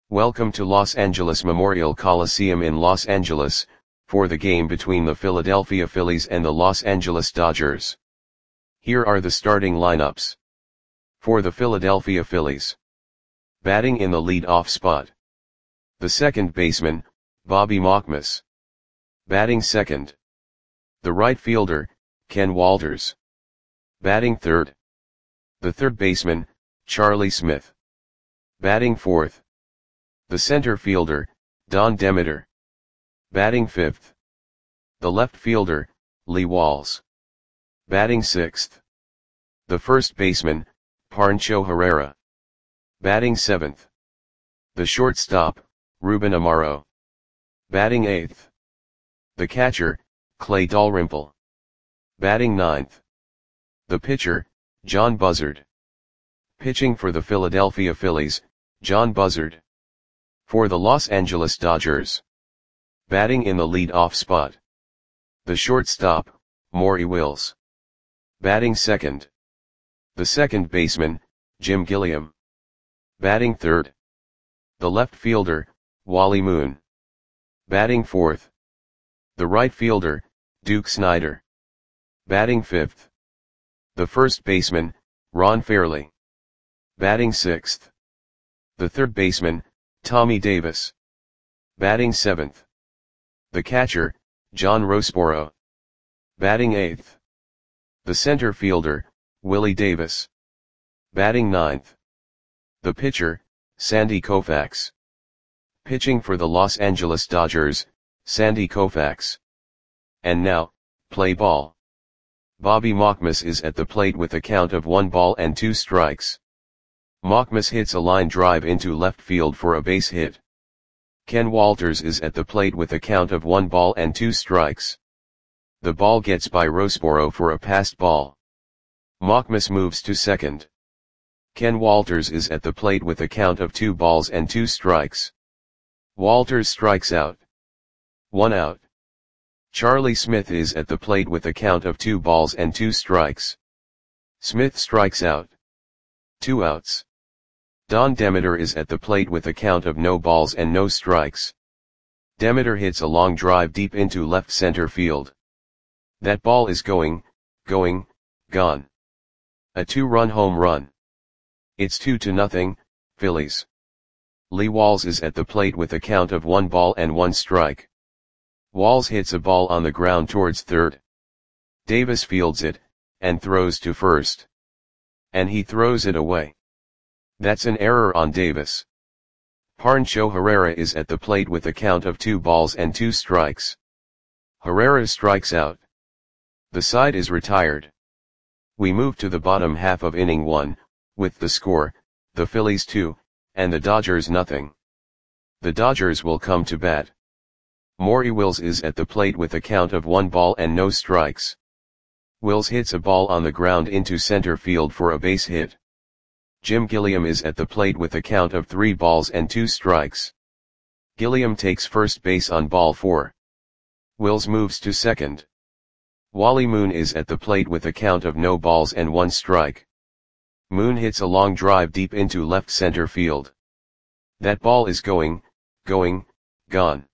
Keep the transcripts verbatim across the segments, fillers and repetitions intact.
Welcome to Los Angeles Memorial Coliseum in Los Angeles, for the game between the Philadelphia Phillies and the Los Angeles Dodgers. Here are the starting lineups. For the Philadelphia Phillies. Batting in the lead-off spot. The second baseman, Bobby Markmus. Batting second. The right fielder, Ken Walters. Batting third. The third baseman, Charlie Smith. Batting fourth. The center fielder, Don Demeter. Batting fifth. The left fielder, Lee Walls. Batting sixth. The first baseman, Pancho Herrera. Batting seventh. The shortstop, Ruben Amaro. Batting eighth. The catcher, Clay Dalrymple. Batting ninth. The pitcher, John Buzzard. Pitching for the Philadelphia Phillies, John Buzzard. For the Los Angeles Dodgers. Batting in the lead-off spot. The shortstop, Maury Wills. Batting second. The second baseman, Jim Gilliam. Batting third. The left fielder, Wally Moon. Batting fourth. The right fielder, Duke Snider. Batting fifth. The first baseman, Ron Fairly. Batting sixth. The third baseman, Tommy Davis. Batting seventh. The catcher, John Roseboro. Batting eighth. The center fielder, Willie Davis. Batting ninth. The pitcher, Sandy Koufax. Pitching for the Los Angeles Dodgers, Sandy Koufax. And now, play ball. Bobby Markmus is at the plate with a count of one ball and two strikes. Markmus hits a line drive into left field for a base hit. Ken Walters is at the plate with a count of one ball and two strikes. The ball gets by Roseboro for a passed ball. Markmus moves to second. Ken Walters is at the plate with a count of two balls and two strikes. Walters strikes out. One out. Charlie Smith is at the plate with a count of two balls and two strikes. Smith strikes out. Two outs. Don Demeter is at the plate with a count of no balls and no strikes. Demeter hits a long drive deep into left center field. That ball is going, going, gone. A two-run home run. It's two to nothing, Phillies. Lee Walls is at the plate with a count of one ball and one strike. Walls hits a ball on the ground towards third. Davis fields it, and throws to first. And he throws it away. That's an error on Davis. Pancho Herrera is at the plate with a count of two balls and two strikes. Herrera strikes out. The side is retired. We move to the bottom half of inning one, with the score, the Phillies two, and the Dodgers nothing. The Dodgers will come to bat. Maury Wills is at the plate with a count of one ball and no strikes. Wills hits a ball on the ground into center field for a base hit. Jim Gilliam is at the plate with a count of three balls and two strikes. Gilliam takes first base on ball four. Wills moves to second. Wally Moon is at the plate with a count of no balls and one strike. Moon hits a long drive deep into left center field. That ball is going, going, gone.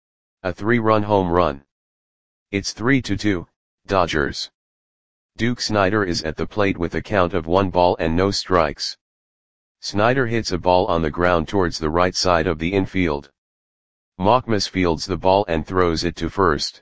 A three-run home run. It's three to two, Dodgers. Duke Snider is at the plate with a count of one ball and no strikes. Snider hits a ball on the ground towards the right side of the infield. Markmus fields the ball and throws it to first.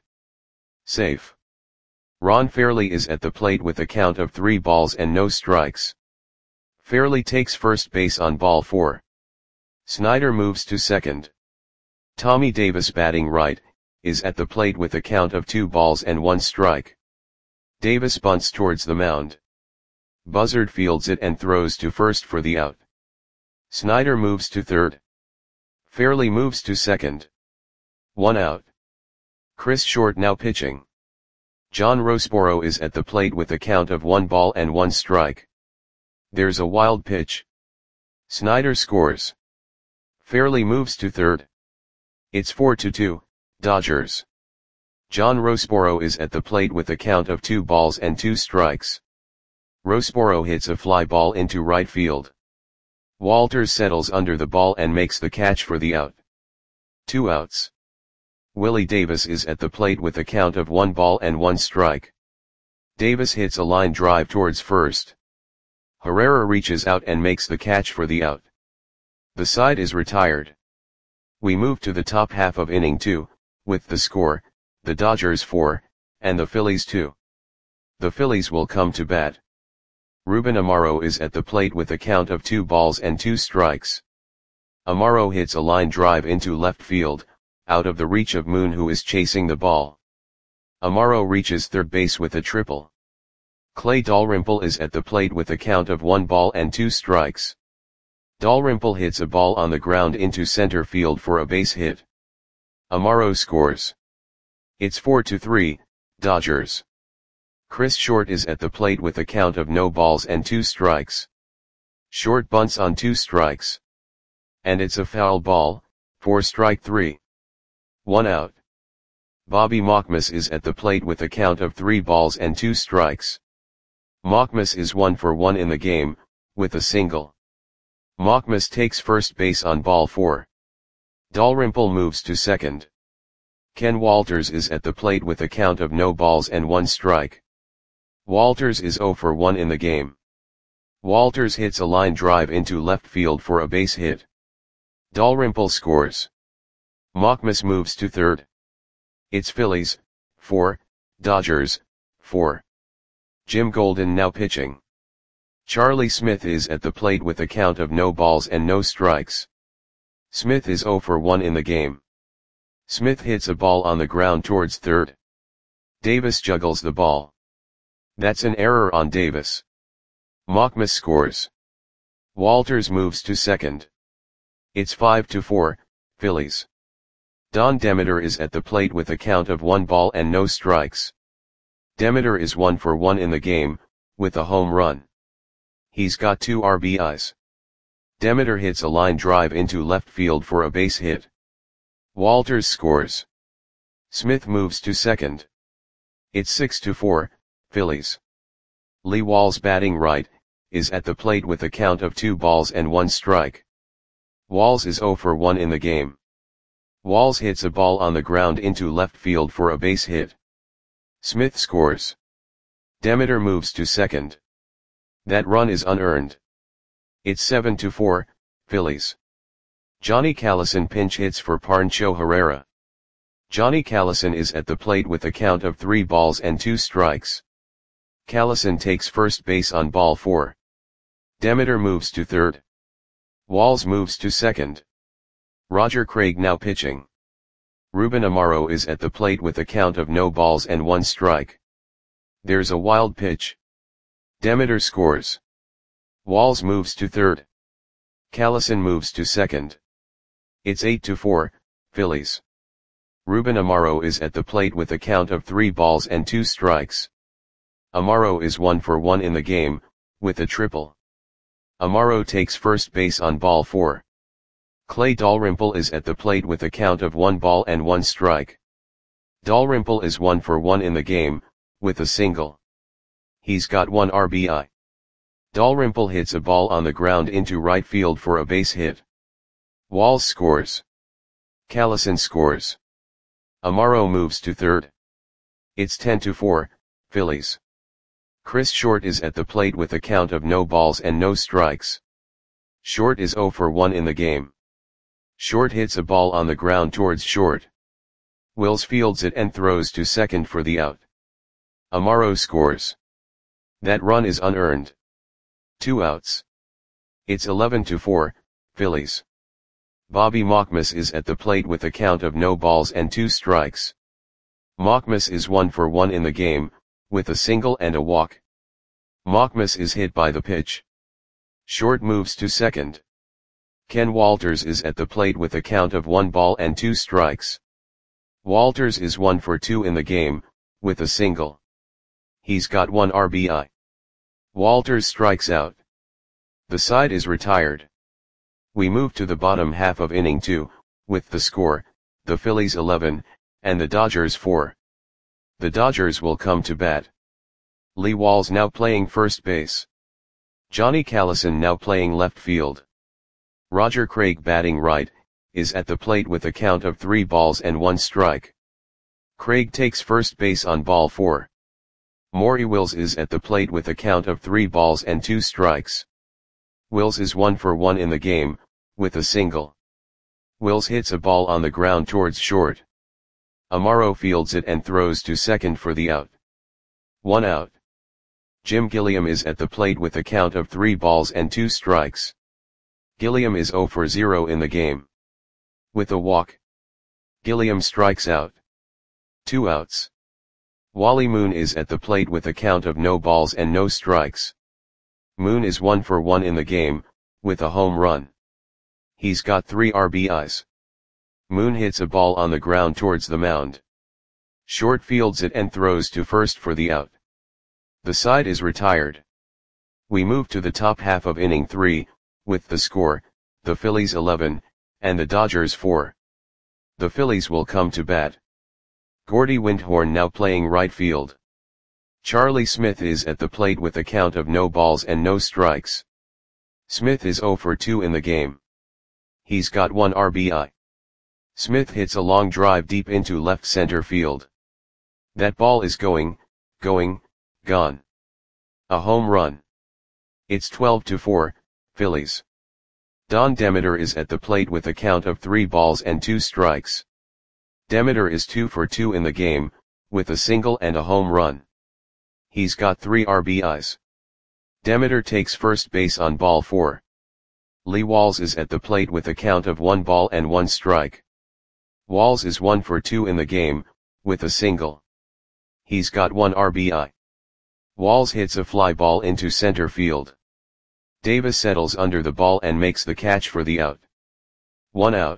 Safe. Ron Fairly is at the plate with a count of three balls and no strikes. Fairly takes first base on ball four. Snider moves to second. Tommy Davis, batting right, is at the plate with a count of two balls and one strike. Davis bunts towards the mound. Buzzard fields it and throws to first for the out. Snider moves to third. Fairly moves to second. One out. Chris Short now pitching. John Roseboro is at the plate with a count of one ball and one strike. There's a wild pitch. Snider scores. Fairly moves to third. It's four to two, Dodgers. John Roseboro is at the plate with a count of two balls and two strikes. Roseboro hits a fly ball into right field. Walters settles under the ball and makes the catch for the out. Two outs. Willie Davis is at the plate with a count of one ball and one strike. Davis hits a line drive towards first. Herrera reaches out and makes the catch for the out. The side is retired. We move to the top half of inning two, with the score, the Dodgers four, and the Phillies two. The Phillies will come to bat. Ruben Amaro is at the plate with a count of two balls and two strikes. Amaro hits a line drive into left field, out of the reach of Moon, who is chasing the ball. Amaro reaches third base with a triple. Clay Dalrymple is at the plate with a count of one ball and two strikes. Dalrymple hits a ball on the ground into center field for a base hit. Amaro scores. It's four to three, Dodgers. Chris Short is at the plate with a count of no balls and two strikes. Short bunts on two strikes. And it's a foul ball, for strike three. One out. Bobby Mockmas is at the plate with a count of three balls and two strikes. Mockmas is one for one in the game, with a single. Mockmas takes first base on ball four. Dalrymple moves to second. Ken Walters is at the plate with a count of no balls and one strike. Walters is zero for one in the game. Walters hits a line drive into left field for a base hit. Dalrymple scores. Mockmas moves to third. It's Phillies, four, Dodgers, four. Jim Golden now pitching. Charlie Smith is at the plate with a count of no balls and no strikes. Smith is zero for one in the game. Smith hits a ball on the ground towards third. Davis juggles the ball. That's an error on Davis. Mockmas scores. Walters moves to second. It's five to four, Phillies. Don Demeter is at the plate with a count of one ball and no strikes. Demeter is one for one in the game, with a home run. He's got two R B Is. Demeter hits a line drive into left field for a base hit. Walters scores. Smith moves to second. It's six to four, Phillies. Lee Walls, batting right, is at the plate with a count of two balls and one strike. Walls is zero for one in the game. Walls hits a ball on the ground into left field for a base hit. Smith scores. Demeter moves to second. That run is unearned. It's seven to four, Phillies. Johnny Callison pinch hits for Pancho Herrera. Johnny Callison is at the plate with a count of three balls and two strikes. Callison takes first base on ball four. Demeter moves to third. Walls moves to second. Roger Craig now pitching. Ruben Amaro is at the plate with a count of no balls and one strike. There's a wild pitch. Demeter scores. Walls moves to third. Callison moves to second. It's eight to four, Phillies. Ruben Amaro is at the plate with a count of three balls and two strikes. Amaro is one for one in the game, with a triple. Amaro takes first base on ball four. Clay Dalrymple is at the plate with a count of one ball and one strike. Dalrymple is one for one in the game, with a single. He's got one R B I. Dalrymple hits a ball on the ground into right field for a base hit. Walls scores. Callison scores. Amaro moves to third. It's ten to four, Phillies. Chris Short is at the plate with a count of no balls and no strikes. Short is zero for one in the game. Short hits a ball on the ground towards short. Wills fields it and throws to second for the out. Amaro scores. That run is unearned. Two outs. It's eleven to four, Phillies. Bobby Mockmas is at the plate with a count of no balls and two strikes. Mockmas is one for one in the game, with a single and a walk. Mockmas is hit by the pitch. Short moves to second. Ken Walters is at the plate with a count of one ball and two strikes. Walters is one for two in the game, with a single. He's got one R B I. Walters strikes out. The side is retired. We move to the bottom half of inning two, with the score, the Phillies eleven, and the Dodgers four. The Dodgers will come to bat. Lee Walls now playing first base. Johnny Callison now playing left field. Roger Craig batting right, is at the plate with a count of three balls and one strike. Craig takes first base on ball four. Maury Wills is at the plate with a count of three balls and two strikes. Wills is one for one in the game, with a single. Wills hits a ball on the ground towards short. Amaro fields it and throws to second for the out. One out. Jim Gilliam is at the plate with a count of three balls and two strikes. Gilliam is zero for zero in the game. With a walk, Gilliam strikes out. Two outs. Wally Moon is at the plate with a count of no balls and no strikes. Moon is one for one in the game, with a home run. He's got three R B Is. Moon hits a ball on the ground towards the mound. Short fields it and throws to first for the out. The side is retired. We move to the top half of inning three, with the score, the Phillies eleven, and the Dodgers four. The Phillies will come to bat. Gordy Windhorn now playing right field. Charlie Smith is at the plate with a count of no balls and no strikes. Smith is zero for two in the game. He's got one R B I. Smith hits a long drive deep into left center field. That ball is going, going, gone. A home run. It's twelve to four, Phillies. Don Demeter is at the plate with a count of three balls and two strikes. Demeter is two for two in the game, with a single and a home run. He's got three R B Is. Demeter takes first base on ball four. Lee Walls is at the plate with a count of one ball and one strike. Walls is one for two in the game, with a single. He's got one R B I. Walls hits a fly ball into center field. Davis settles under the ball and makes the catch for the out. One out.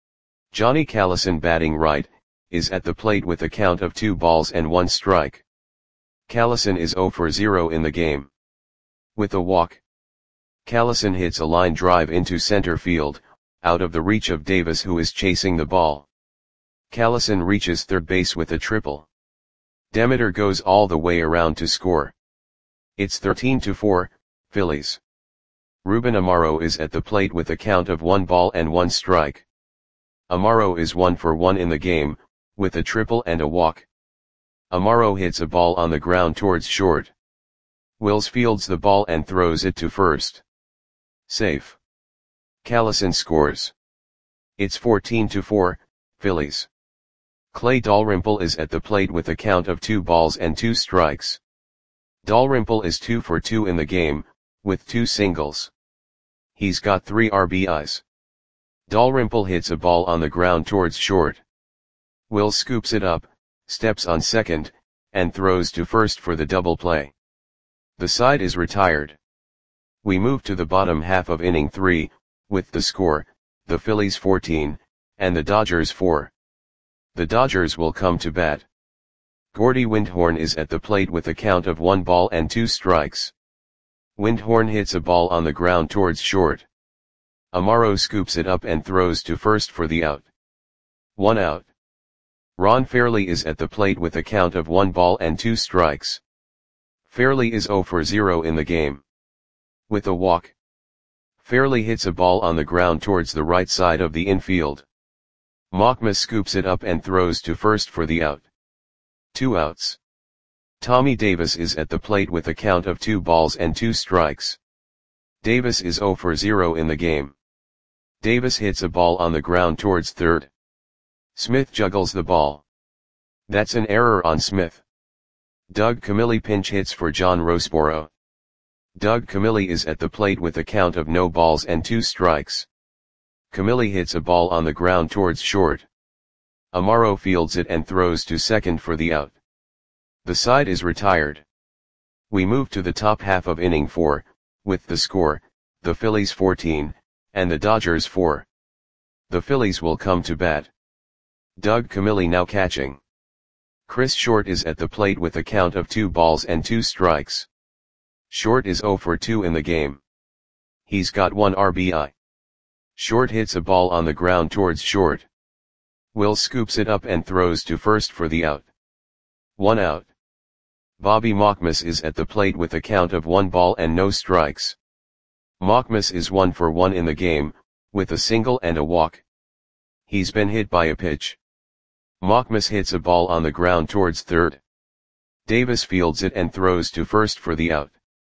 Johnny Callison batting right, is at the plate with a count of two balls and one strike. Callison is zero for zero in the game. With a walk, Callison hits a line drive into center field, out of the reach of Davis who is chasing the ball. Callison reaches third base with a triple. Demeter goes all the way around to score. It's thirteen to four, Phillies. Ruben Amaro is at the plate with a count of one ball and one strike. Amaro is one for one in the game, with a triple and a walk. Amaro hits a ball on the ground towards short. Wills fields the ball and throws it to first. Safe. Callison scores. It's fourteen to four, Phillies. Clay Dalrymple is at the plate with a count of two balls and two strikes. Dalrymple is two for two in the game, with two singles. He's got three R B Is. Dalrymple hits a ball on the ground towards short. Wills scoops it up, steps on second, and throws to first for the double play. The side is retired. We move to the bottom half of inning three, with the score, the Phillies fourteen, and the Dodgers four. The Dodgers will come to bat. Gordy Windhorn is at the plate with a count of one ball and two strikes. Windhorn hits a ball on the ground towards short. Amaro scoops it up and throws to first for the out. One out. Ron Fairley is at the plate with a count of one ball and two strikes. Fairley is zero for zero in the game. With a walk, Fairley hits a ball on the ground towards the right side of the infield. Machma scoops it up and throws to first for the out. Two outs. Tommy Davis is at the plate with a count of two balls and two strikes. Davis is zero for zero in the game. Davis hits a ball on the ground towards third. Smith juggles the ball. That's an error on Smith. Doug Camilli pinch hits for John Roseboro. Doug Camilli is at the plate with a count of no balls and two strikes. Camilli hits a ball on the ground towards short. Amaro fields it and throws to second for the out. The side is retired. We move to the top half of inning four, with the score, the Phillies fourteen, and the Dodgers four. The Phillies will come to bat. Doug Camilli now catching. Chris Short is at the plate with a count of two balls and two strikes. Short is zero for two in the game. He's got one R B I. Short hits a ball on the ground towards short. Will scoops it up and throws to first for the out. One out. Bobby Machmas is at the plate with a count of one ball and no strikes. Machmas is one for one in the game, with a single and a walk. He's been hit by a pitch. Machmas hits a ball on the ground towards third. Davis fields it and throws to first for the out.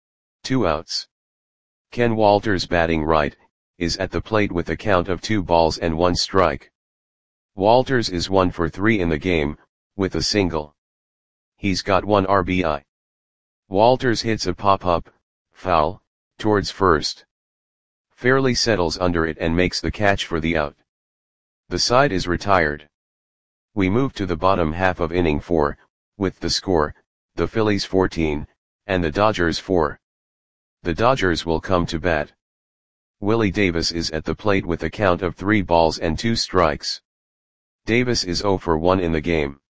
Two outs. Ken Walters, batting right, is at the plate with a count of two balls and one strike. Walters is one for three in the game, with a single. He's got one R B I. Walters hits a pop-up, foul, towards first. Fairley settles under it and makes the catch for the out. The side is retired. We move to the bottom half of inning four, with the score, the Phillies fourteen, and the Dodgers four. The Dodgers will come to bat. Willie Davis is at the plate with a count of three balls and two strikes. Davis is oh for one in the game.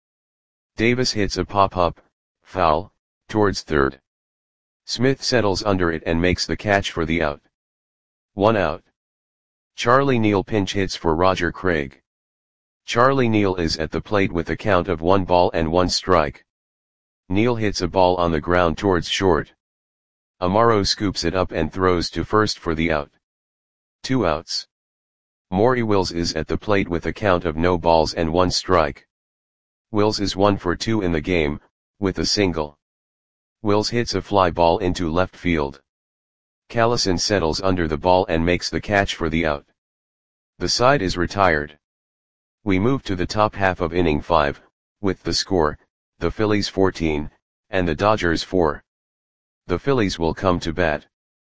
Davis hits a pop-up, foul, towards third. Smith settles under it and makes the catch for the out. One out. Charlie Neal pinch hits for Roger Craig. Charlie Neal is at the plate with a count of one ball and one strike. Neal hits a ball on the ground towards short. Amaro scoops it up and throws to first for the out. Two outs. Maury Wills is at the plate with a count of no balls and one strike. Wills is one for two in the game, with a single. Wills hits a fly ball into left field. Callison settles under the ball and makes the catch for the out. The side is retired. We move to the top half of inning five, with the score, the Phillies fourteen, and the Dodgers four. The Phillies will come to bat.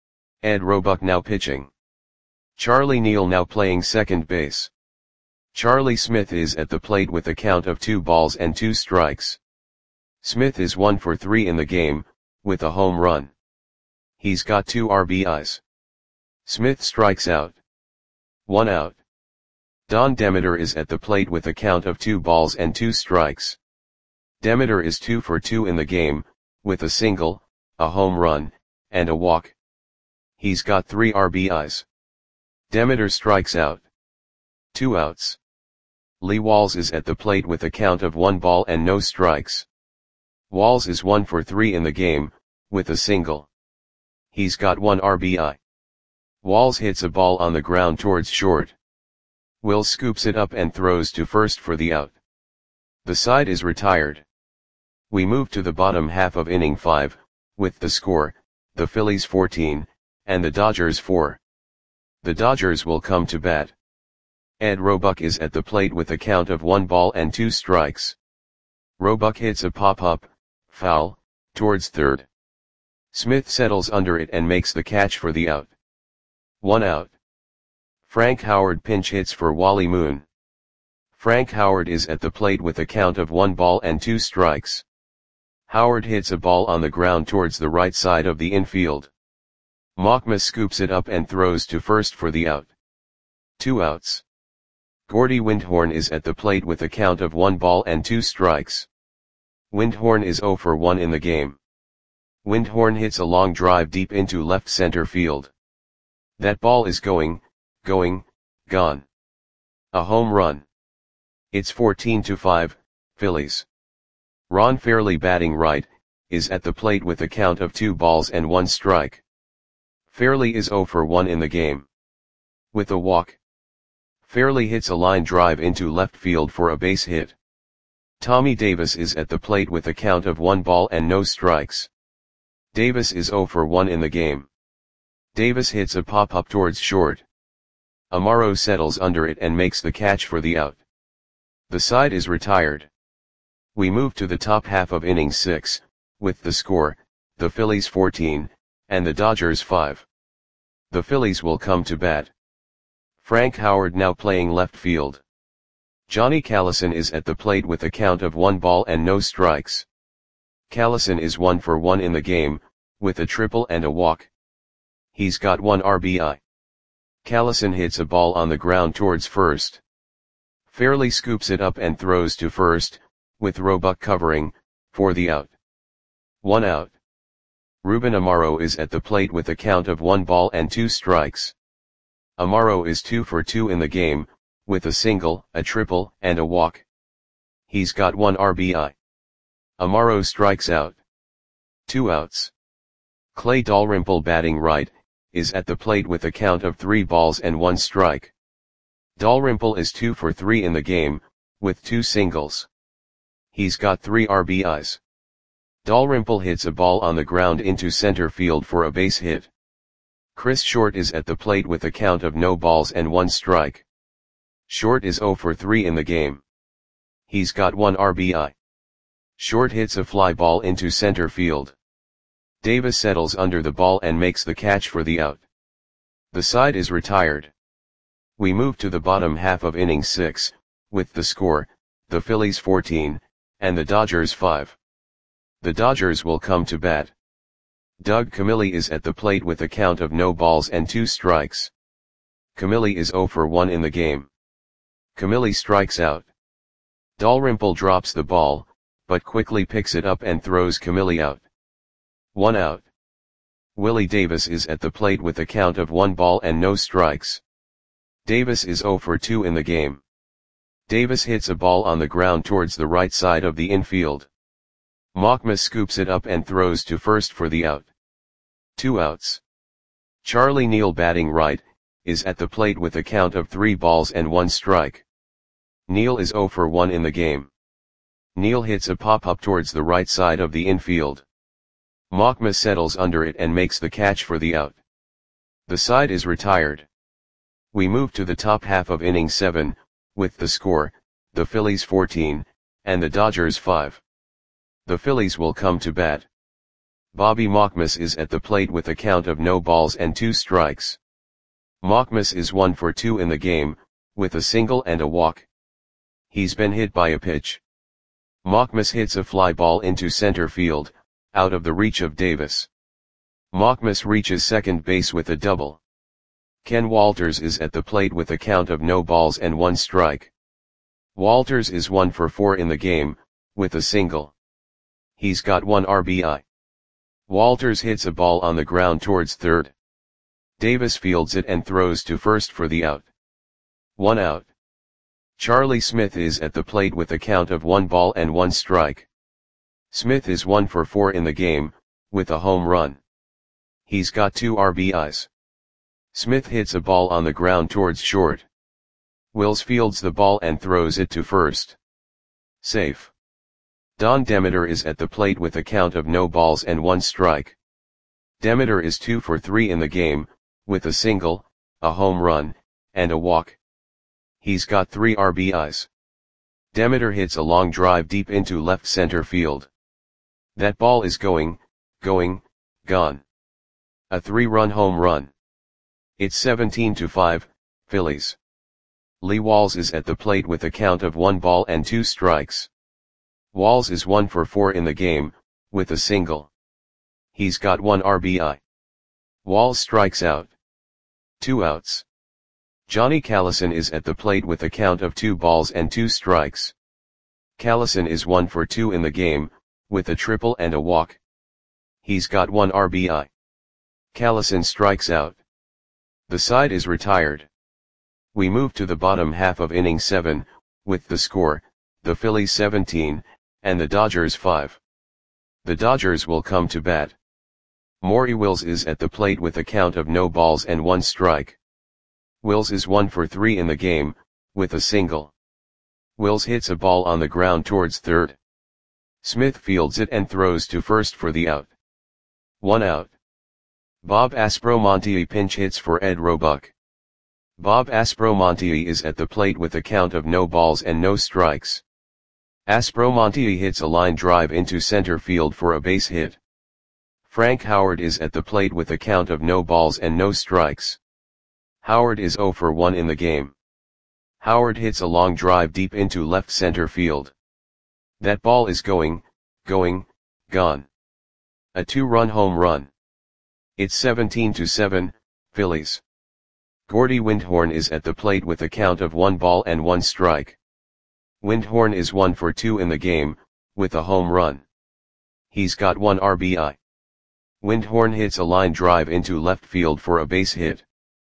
Ed Roebuck now pitching. Charlie Neal now playing second base. Charlie Smith is at the plate with a count of two balls and two strikes. Smith is one for three in the game, with a home run. He's got two R B Is. Smith strikes out. One out. Don Demeter is at the plate with a count of two balls and two strikes. Demeter is two for two in the game, with a single, a home run, and a walk. He's got three R B Is. Demeter strikes out. Two outs. Lee Walls is at the plate with a count of one ball and no strikes. Walls is one for three in the game, with a single. He's got one R B I. Walls hits a ball on the ground towards short. Wills scoops it up and throws to first for the out. The side is retired. We move to the bottom half of inning five, with the score, the Phillies fourteen, and the Dodgers four. The Dodgers will come to bat. Ed Roebuck is at the plate with a count of one ball and two strikes. Roebuck hits a pop-up, foul, towards third. Smith settles under it and makes the catch for the out. One out. Frank Howard pinch hits for Wally Moon. Frank Howard is at the plate with a count of one ball and two strikes. Howard hits a ball on the ground towards the right side of the infield. Machmas scoops it up and throws to first for the out. Two outs. Gordy Windhorn is at the plate with a count of one ball and two strikes. Windhorn is oh for one in the game. Windhorn hits a long drive deep into left center field. That ball is going, going, gone. A home run. It's fourteen to five, Phillies. Ron Fairley, batting right, is at the plate with a count of two balls and one strike. Fairley is oh for one in the game. With a walk. Fairley hits a line drive into left field for a base hit. Tommy Davis is at the plate with a count of one ball and no strikes. Davis is oh for one in the game. Davis hits a pop-up towards short. Amaro settles under it and makes the catch for the out. The side is retired. We move to the top half of inning six, with the score, the Phillies fourteen, and the Dodgers five. The Phillies will come to bat. Frank Howard now playing left field. Johnny Callison is at the plate with a count of one ball and no strikes. Callison is one for one in the game, with a triple and a walk. He's got one R B I. Callison hits a ball on the ground towards first. Fairley scoops it up and throws to first, with Roebuck covering, for the out. One out. Ruben Amaro is at the plate with a count of one ball and two strikes. Amaro is two for two in the game, with a single, a triple, and a walk. He's got one R B I. Amaro strikes out. Two outs. Clay Dalrymple, batting right, is at the plate with a count of three balls and one strike. Dalrymple is two for three in the game, with two singles. He's got three R B Is. Dalrymple hits a ball on the ground into center field for a base hit. Chris Short is at the plate with a count of no balls and one strike. Short is zero for three in the game. He's got one R B I. Short hits a fly ball into center field. Davis settles under the ball and makes the catch for the out. The side is retired. We move to the bottom half of inning six, with the score, the Phillies fourteen, and the Dodgers five. The Dodgers will come to bat. Doug Camilli is at the plate with a count of no balls and two strikes. Camilli is zero for one in the game. Camilli strikes out. Dalrymple drops the ball, but quickly picks it up and throws Camilli out. One out. Willie Davis is at the plate with a count of one ball and no strikes. Davis is zero for two in the game. Davis hits a ball on the ground towards the right side of the infield. Machma scoops it up and throws to first for the out. Two outs. Charlie Neal, batting right, is at the plate with a count of three balls and one strike. Neal is zero for one in the game. Neal hits a pop-up towards the right side of the infield. Machma settles under it and makes the catch for the out. The side is retired. We move to the top half of inning seven, with the score, the Phillies fourteen, and the Dodgers five. The Phillies will come to bat. Bobby Machmas is at the plate with a count of no balls and two strikes. Machmas is one for two in the game, with a single and a walk. He's been hit by a pitch. Machmas hits a fly ball into center field, out of the reach of Davis. Machmas reaches second base with a double. Ken Walters is at the plate with a count of no balls and one strike. Walters is one for four in the game, with a single. He's got one R B I. Walters hits a ball on the ground towards third. Davis fields it and throws to first for the out. One out. Charlie Smith is at the plate with a count of one ball and one strike. Smith is one for four in the game, with a home run. He's got two R B Is. Smith hits a ball on the ground towards short. Wills fields the ball and throws it to first. Safe. Don Demeter is at the plate with a count of no balls and one strike. Demeter is two for three in the game, with a single, a home run, and a walk. He's got three R B Is. Demeter hits a long drive deep into left center field. That ball is going, going, gone. A three-run home run. It's seventeen to five, Phillies. Lee Walls is at the plate with a count of one ball and two strikes. Walls is one for four in the game, with a single. He's got one R B I. Walls strikes out. Two outs. Johnny Callison is at the plate with a count of two balls and two strikes. Callison is one for two in the game, with a triple and a walk. He's got one R B I. Callison strikes out. The side is retired. We move to the bottom half of inning seven, with the score, the Phillies seventeen, and the Dodgers five. The Dodgers will come to bat. Maury Wills is at the plate with a count of no balls and one strike. Wills is one for three in the game, with a single. Wills hits a ball on the ground towards third. Smith fields it and throws to first for the out. One out. Bob Aspromonte pinch hits for Ed Roebuck. Bob Aspromonte is at the plate with a count of no balls and no strikes. Aspromonte hits a line drive into center field for a base hit. Frank Howard is at the plate with a count of no balls and no strikes. Howard is zero for one in the game. Howard hits a long drive deep into left center field. That ball is going, going, gone. A two-run home run. It's seventeen to seven, Phillies. Gordy Windhorn is at the plate with a count of one ball and one strike. Windhorn is one for two in the game, with a home run. He's got one R B I. Windhorn hits a line drive into left field for a base hit.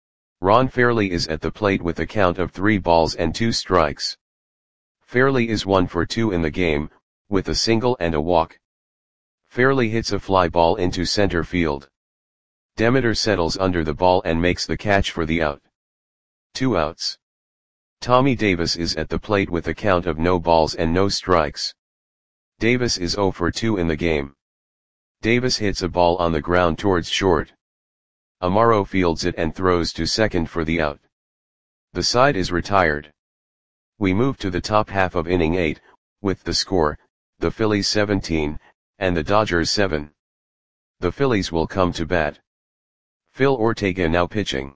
Ron Fairley is at the plate with a count of three balls and two strikes. Fairley is one for two in the game, with a single and a walk. Fairley hits a fly ball into center field. Demeter settles under the ball and makes the catch for the out. Two outs. Tommy Davis is at the plate with a count of no balls and no strikes. Davis is oh for two in the game. Davis hits a ball on the ground towards short. Amaro fields it and throws to second for the out. The side is retired. We move to the top half of inning eight, with the score, the Phillies seventeen, and the Dodgers seven. The Phillies will come to bat. Phil Ortega now pitching.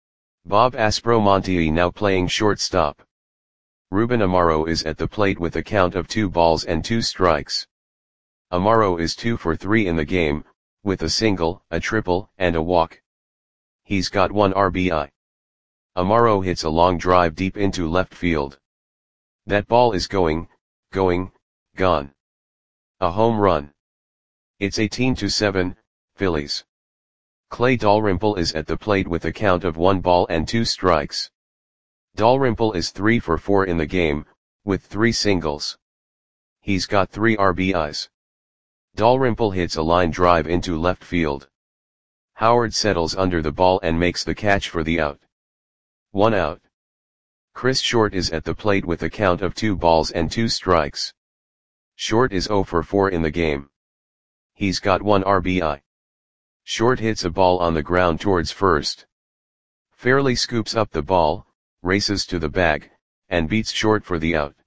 Bob Aspromonte now playing shortstop. Ruben Amaro is at the plate with a count of two balls and two strikes. Amaro is two for three in the game, with a single, a triple, and a walk. He's got one R B I. Amaro hits a long drive deep into left field. That ball is going, going, gone. A home run. It's eighteen to seven, Phillies. Clay Dalrymple is at the plate with a count of one ball and two strikes. Dalrymple is three for four in the game, with three singles. He's got three R B Is. Dalrymple hits a line drive into left field. Howard settles under the ball and makes the catch for the out. One out. Chris Short is at the plate with a count of two balls and two strikes. Short is oh for four in the game. He's got one R B I. Short hits a ball on the ground towards first. Fairley scoops up the ball, races to the bag, and beats Short for the out.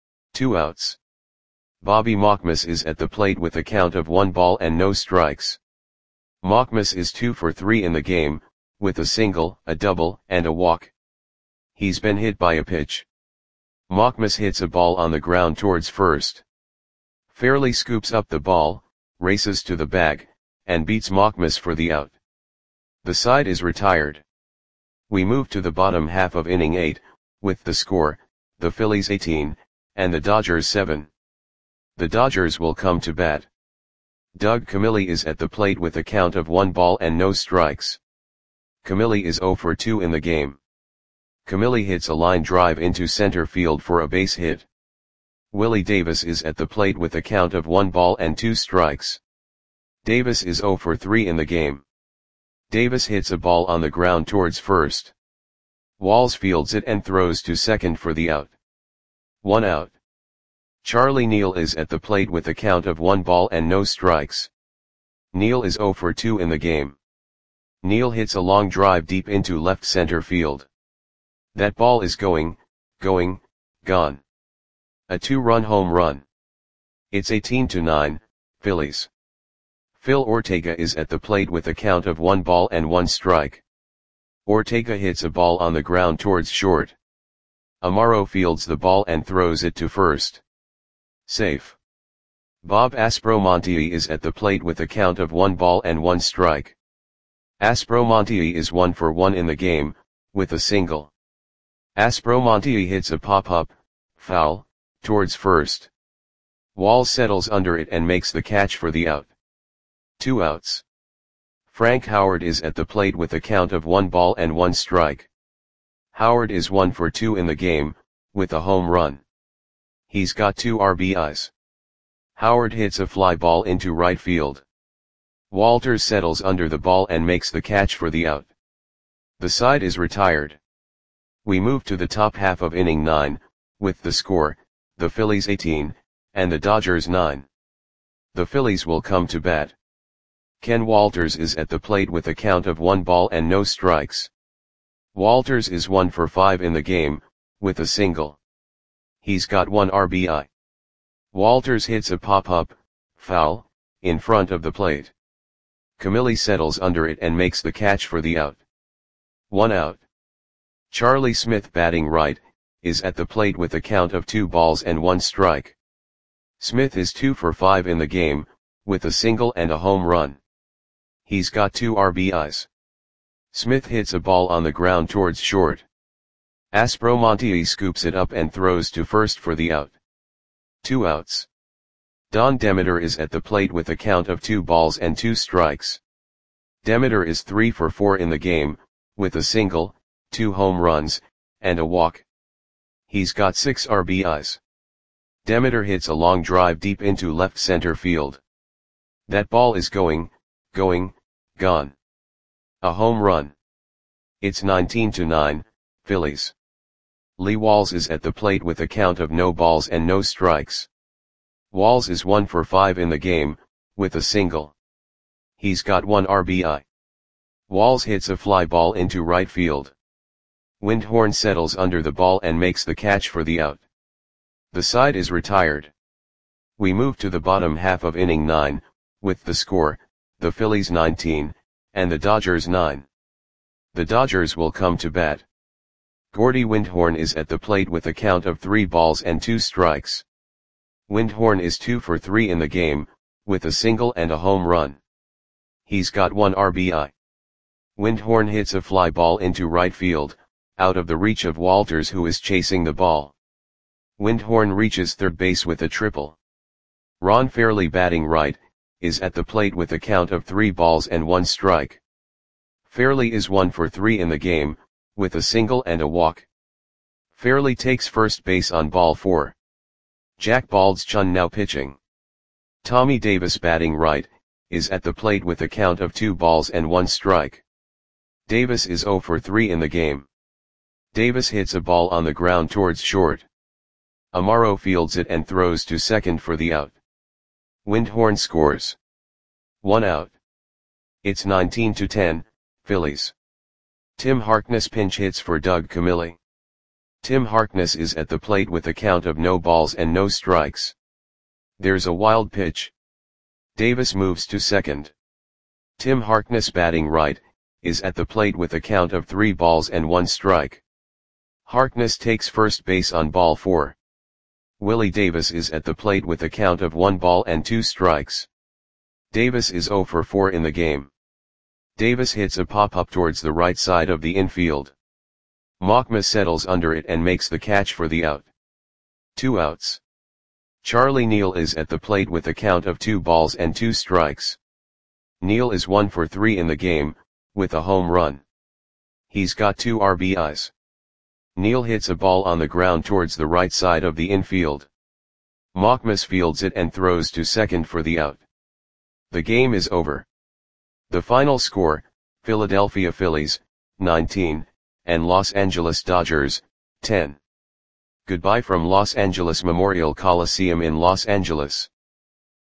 Two outs. Bobby Mockmas is at the plate with a count of one ball and no strikes. Mockmas is two for three in the game, with a single, a double, and a walk. He's been hit by a pitch. Mockmas hits a ball on the ground towards first. Fairley scoops up the ball, races to the bag, and beats Mockmas for the out. The side is retired. We move to the bottom half of inning eight, with the score, the Phillies eighteen, and the Dodgers seven. The Dodgers will come to bat. Doug Camilli is at the plate with a count of one ball and no strikes. Camilli is oh for two in the game. Camilli hits a line drive into center field for a base hit. Willie Davis is at the plate with a count of one ball and two strikes. Davis is oh for three in the game. Davis hits a ball on the ground towards first. Walls fields it and throws to second for the out. One out. Charlie Neal is at the plate with a count of one ball and no strikes. Neal is oh for two in the game. Neal hits a long drive deep into left center field. That ball is going, going, gone. A two-run home run. It's eighteen to nine, Phillies. Phil Ortega is at the plate with a count of one ball and one strike. Ortega hits a ball on the ground towards short. Amaro fields the ball and throws it to first. Safe. Bob Aspromonte is at the plate with a count of one ball and one strike. Aspromonte is one for one in the game, with a single. Aspromonte hits a pop-up, foul, towards first. Walls settles under it and makes the catch for the out. Two outs. Frank Howard is at the plate with a count of one ball and one strike. Howard is one for two in the game, with a home run. He's got two R B Is. Howard hits a fly ball into right field. Walters settles under the ball and makes the catch for the out. The side is retired. We move to the top half of inning nine, with the score, the Phillies eighteen, and the Dodgers nine. The Phillies will come to bat. Ken Walters is at the plate with a count of one ball and no strikes. Walters is one for five in the game, with a single. He's got one R B I. Walters hits a pop-up, foul, in front of the plate. Camilli settles under it and makes the catch for the out. One out. Charlie Smith, batting right, is at the plate with a count of two balls and one strike. Smith is two for five in the game, with a single and a home run. He's got two R B Is. Smith hits a ball on the ground towards short. Aspromonte scoops it up and throws to first for the out. Two outs. Don Demeter is at the plate with a count of two balls and two strikes. Demeter is three for four in the game, with a single, two home runs, and a walk. He's got six R B Is. Demeter hits a long drive deep into left center field. That ball is going, going, gone. A home run. It's nineteen to nine, Phillies. Lee Walls is at the plate with a count of no balls and no strikes. Walls is one for five in the game, with a single. He's got one R B I. Walls hits a fly ball into right field. Windhorn settles under the ball and makes the catch for the out. The side is retired. We move to the bottom half of inning nine, with the score, the Phillies nineteen, and the Dodgers nine. The Dodgers will come to bat. Gordy Windhorn is at the plate with a count of three balls and two strikes. Windhorn is two for three in the game, with a single and a home run. He's got one R B I. Windhorn hits a fly ball into right field, out of the reach of Walters, who is chasing the ball. Windhorn reaches third base with a triple. Ron Fairly, batting right, is at the plate with a count of three balls and one strike. Fairly is one for three in the game, with a single and a walk. Fairly takes first base on ball four. Jack Baldschun now pitching. Tommy Davis, batting right, is at the plate with a count of two balls and one strike. Davis is zero for three in the game. Davis hits a ball on the ground towards short. Amaro fields it and throws to second for the out. Windhorn scores. One out. It's nineteen to ten, Phillies. Tim Harkness pinch hits for Doug Camilli. Tim Harkness is at the plate with a count of no balls and no strikes. There's a wild pitch. Davis moves to second. Tim Harkness, batting right, is at the plate with a count of three balls and one strike. Harkness takes first base on ball four. Willie Davis is at the plate with a count of one ball and two strikes. Davis is zero for four in the game. Davis hits a pop-up towards the right side of the infield. Machma settles under it and makes the catch for the out. Two outs. Charlie Neal is at the plate with a count of two balls and two strikes. Neal is one for three in the game, with a home run. He's got two R B Is. Neal hits a ball on the ground towards the right side of the infield. Machma fields it and throws to second for the out. The game is over. The final score, Philadelphia Phillies, nineteen, and Los Angeles Dodgers, ten. Goodbye from Los Angeles Memorial Coliseum in Los Angeles.